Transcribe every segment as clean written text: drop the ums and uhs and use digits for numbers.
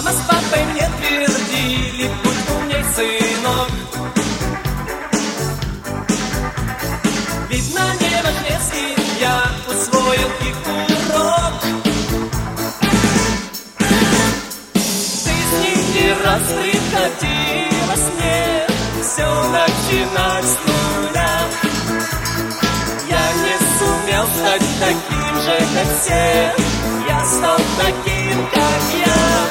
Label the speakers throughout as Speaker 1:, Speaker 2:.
Speaker 1: Мама с папой мне твердили: будь умней, сынок. Видно, не воскресит, я усвоил их урок. В жизни не раз приходилось мне все начинать с нуля. Я не сумел стать таким же, как все. Я стал таким, как я.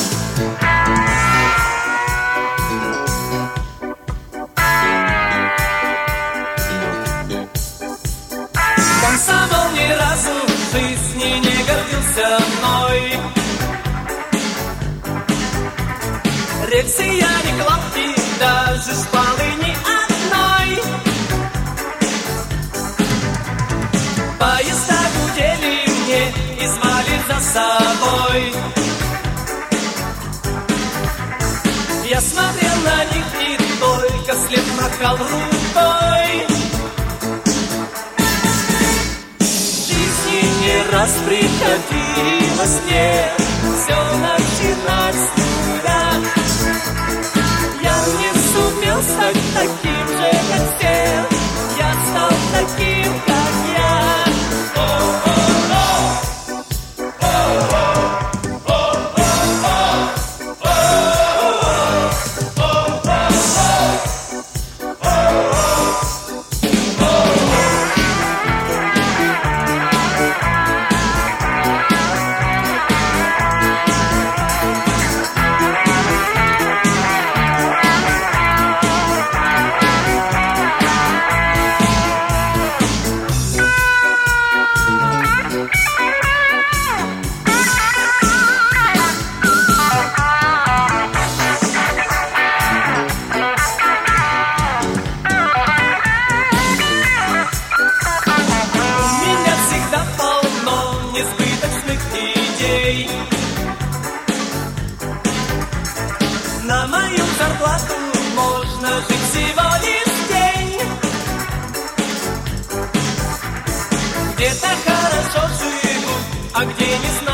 Speaker 1: Комсомол ни разу в жизни не гордился мной. Рельсы я не клал и даже шпалы ни одной. Поезда гудели мне и звали за собой. Я смотрел на них и только вслед махал рукой. Не раз приходилось мне все начинать с нуля. Я не сумел стать таким же, как все. Я стал таким, как я. На мою зарплату можно жить всего лишь день. Где-то хорошо живут, а где не знаю.